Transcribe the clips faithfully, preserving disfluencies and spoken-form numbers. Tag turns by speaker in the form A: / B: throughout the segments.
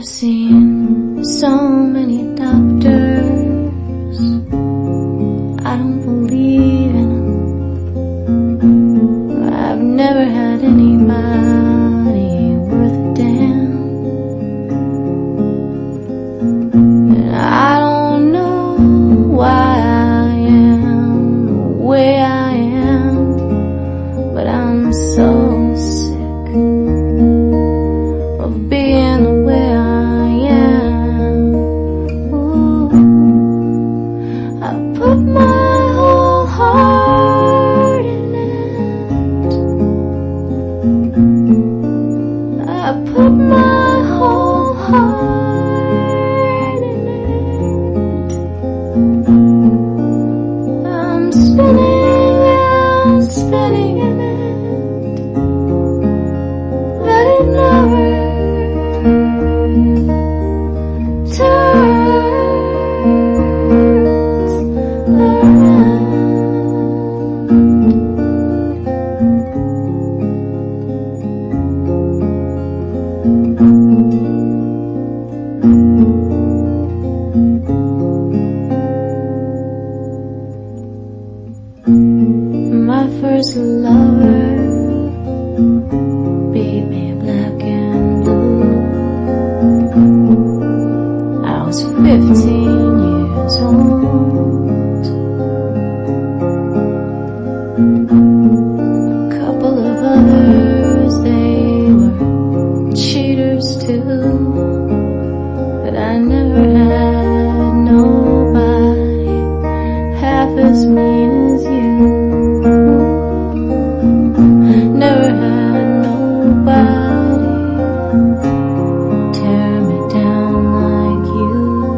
A: seen so many doctors, I don't believe in them. I've never had anybody worth a damn, and I don't know why I am the way I am, but I'm so sick of being the way I am. Ooh, I put my whole heart in it. I put my whole heart in it. I'm spinning and spinning in it, but it never turns around. My first lover beat me black and blue. I was fifteen years old. A couple of others, they were cheaters too, but I never had nobody half as mean as you. Never had nobody tear me down like you.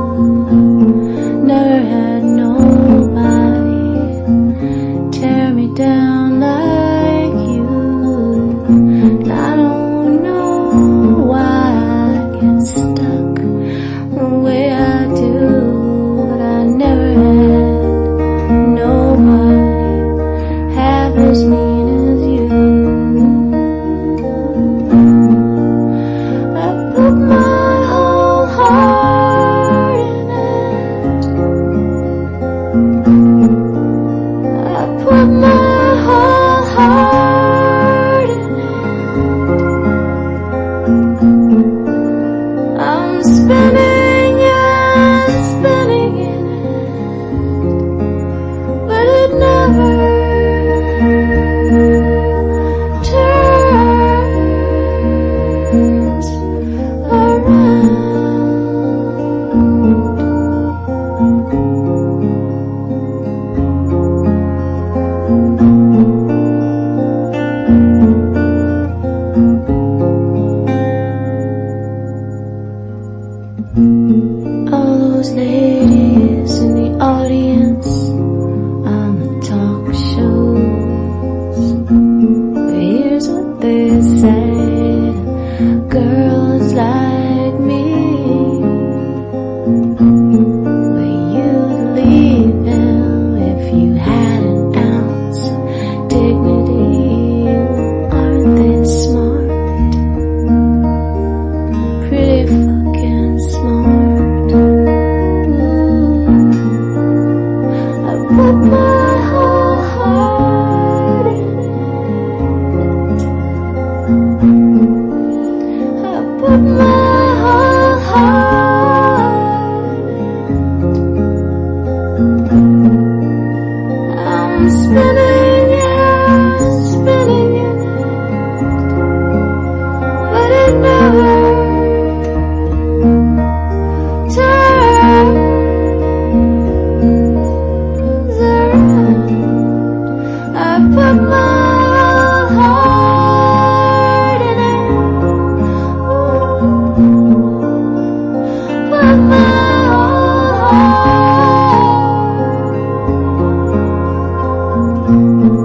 A: Never had nobody tear me down like you. And I don't know why I get stuck the way I do, but I never had nobody half as mean as you. I put my whole heart in it. I put my whole heart in it. I'm spinning and spinning in it, but it never turns around. All those ladies in the audience on the talk shows, here's what they said: girls like me, where you'd leave them if you had an ounce of dignity. Aren't they smart? Pretty fucking smart. Ooh, I put my whole heart in it. I put my whole heart in it. I'm spinning and spinning in it, but it never turns around. I put my heart in it. Ooh, put my heart.